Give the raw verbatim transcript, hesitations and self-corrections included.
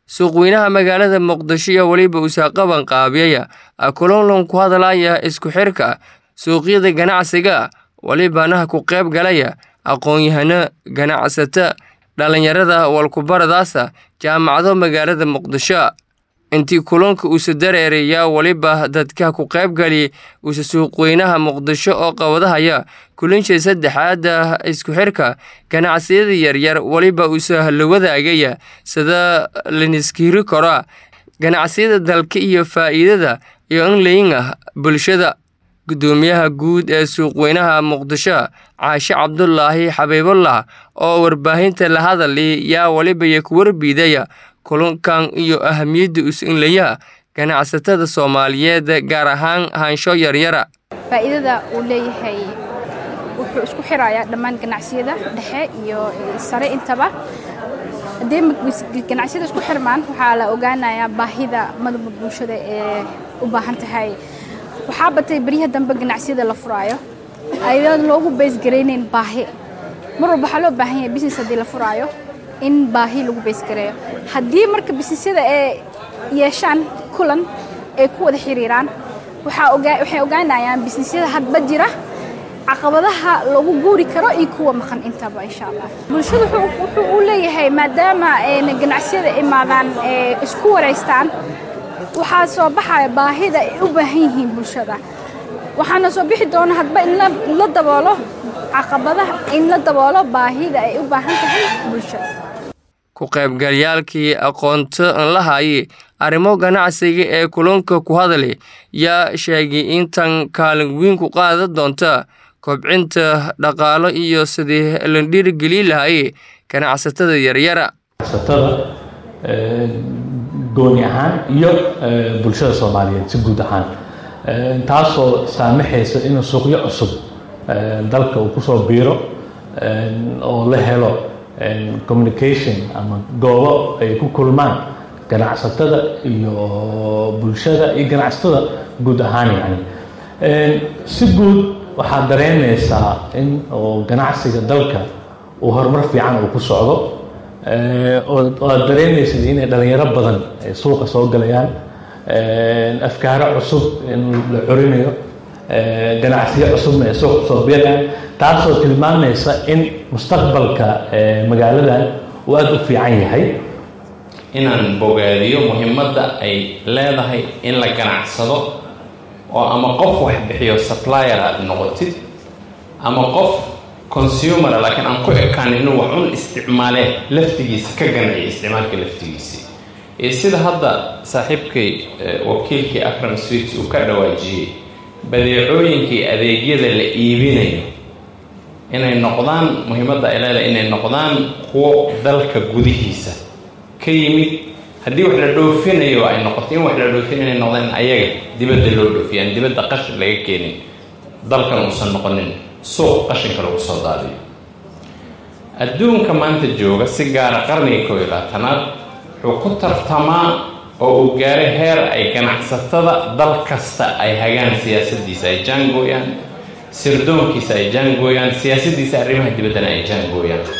suuqweynaha magaalada Muqdisho iyo waliba uu qaban qaabiyay kulan ku hadalaya isku xirka suuqyada ganacsiga walibana ku qayb galaya aqoon-yahano ganacsata dhalinyarada walkubaradaasa jaamacado magaalada Muqdisho intii kulanka uu dareeraya waliba dadka ku qayb gali uu suuqweynaha Muqdisho oo qabadahaya kulanka saddexaad isku xirka ganacsiyada yaryar waliba uu la wadaagaya sida liniskiri kora ganacsiyada dalka iyo faa'iidada iyo in leeyna bulshada gudoomiyaha guud ee suuqweynaha Muqdisho Caashe Cabdullaahi Xabiibullah oo warbaahinta la hadalay yaa waliba ku warbidaya kulankan iyo ahamiyada uu in leeyahay ganacsatada Soomaaliyeed gaar ahaan haansho yaryara faa'iidada uu leeyahay wuxuu isku xirayaa dhammaan ganacsiyada dhexe iyo sare intaba hadii ganacsiyada isku xirmaan waxa la ogaanayaa baahida madaba bulshada ee u baahan tahay waxa batay bariyaha dambe ganacsiyada la furaayo ayadoo loogu base gareyneen baahi mar walba waxa loo baahan yahay business hadii la furaayo in baahi lagu base gareeyo hadii marka businessyada ee yeeshaan kulan ee ku wada xiriiraan waxa waxay ogaanayaan businessyada hadba jira caqabadaha lagu guuri karo iyo kuwa maqan intaba insha Allah bulshadu wuxuu u leeyahay maadaama ay ganacsiyada imaadaan ee isku wareystaan waxa soo baxay baahida ay u baahan yihiin bulshada waxaana soo bixi doona hadba in la daboolo caqabadaha in la daboolo baahida ay u baahan tahay bulshada ku qaybgalyaalkii aqoonta la hayay arrimo ganacsiga ee kulanka ku hadalay yaa sheegay in tan kaalin weyn ku qaadan doonta kobcinta dhaqaale iyo sidii la dhiirigelin lahaay ganacsatada yaryar ganacsatada gooni ahaan iyo bulshada Soomaaliyeed si guud ahaan taasoo saamaxaysa in suuqyo cusub dalka uu ku soo biiro oo la helo communication ama goobo ay ku kulmaan ganacsatada iyo bulshada iyo ganacsatada guud ahaan yani si guud waxaa dareemaysaa in oo ganacsiga dalka uu horumar fiican uu ku socdo oo dareemaysa in dhalinyaro badan ay suuqa soo galayaan afkaaro cusub in la xorinayo ganacsiyo cusub ee suuqa soo biirayaan taasoo tilmaamaysa in mustaqbalka magaaladan uu aad u fiican yahay inaan bogaadiyo muhiimadda ay leedahay in la ganacsado oo ama qof wax bixiyo supplier aad noqotid ama qof consumer laakiin aan ku ekaan inuu wax un isticmaale laftigiisa ka ganacsiyo isticmaalka laftigiisa ee sida hadda saaxiibkay wakiilkii Akram Sweets uu ka dhawaajiyay badeecooyinkii adeegyada la iibinayo inay noqdaan muhiimadda ay leedahay inay noqdaan kuwo dalka gudihiisa ka yimid haddii wax la dhoofinayo ay noqoto in wax la dhoofinayo inay noqdaan ayaga dibadda loo dhoofiyaan dibadda qashin laga keenin dalkan uusan noqonin suuq qashinka lagu soo daadiyo adduunka maanta jooga si gaara qarniga koob iyo labaatanaad wuxuu ku tartamaa oo uu gaaray heer ay ganacsatada dal kasta ay hagaan siyaasadiisa ay jaangooyaan sirdoonkiisa ay jaangooyaan siyaasadiisa arrimaha dibaddana ay jaangooyaan